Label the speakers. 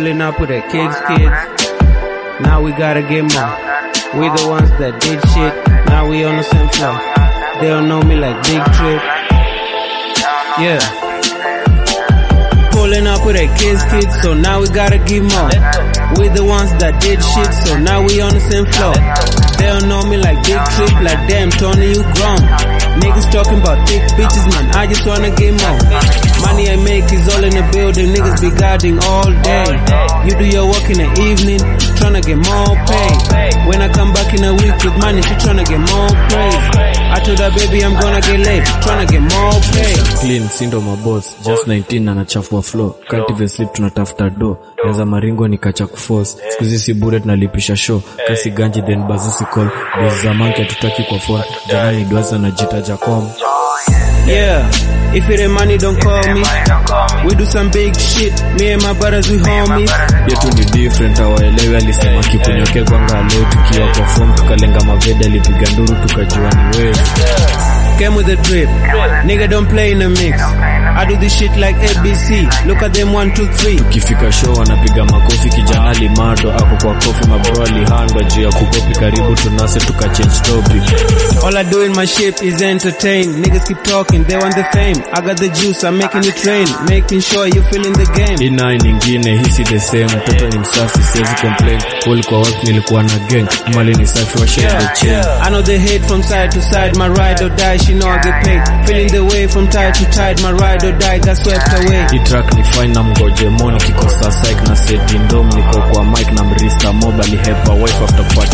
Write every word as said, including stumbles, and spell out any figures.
Speaker 1: Pulling up with the kids, kids. Now we gotta get more. We the ones that did shit. Now we on the same floor. They don't know me like Big Trip. Yeah. Pulling up with the kids, kids. So now we gotta give more. We the ones that did shit. So now we on the same floor. They don't know me like Big Trip. Like damn, Tony, you grown. Niggas talking about thick bitches, man. I just wanna get more. Money I make is all in the building. Niggas be guarding all day. You do your work in the evening, tryna get more pay. When I come back in a week with money, she tryna get more praise. I told her baby I'm gonna get late, tryna get more pay.
Speaker 2: Clean, sindo my boss, just nineteen na nachafua flow. Can't even sleep, tunatafuta do. Neza maringo nikacha kuforce. Sikuzi si bure tunalipisha show. Kasi ganji then bazusi call. Boss za manke tutaki kwa phone. Jana ni dwaza na jita jakom.
Speaker 1: Yeah, if it ain't money don't call me. We do some big shit, me and my brothers we homies.
Speaker 2: Yetu ni different, hawaelewi alisema kipunyoke kwanga leo tukiwa perform tukalenga maveda lipiga nduru tukajua ni wewe.
Speaker 1: Came with a drip, nigga don't play in the mix. I do this shit like A B C, look at them one two three.
Speaker 2: Tukifika show wanapiga makofi kijana ali mado ako kwa kofi mabro alihandwa juu ya kukopi karibu tunase tuka change topic.
Speaker 1: All I do in my shit is entertain. Niggas keep talking, they want the fame. I got the juice, I'm making it rain, making sure you feeling the game.
Speaker 2: Ina nyingine hisi the same, mtoto ni msafi siwezi complain. Wall kwa work nilikuwa na gang, mali ni safi wa share the chain.
Speaker 1: I know the hate from side to side, my ride or die, she know I get paid. Feeling the way from tide to tide, my ride or die got swept away.
Speaker 2: Hii track ni fine na mgoje moni kikosa psych na set indom niko kwa mic na mrista mobile hepa wife after party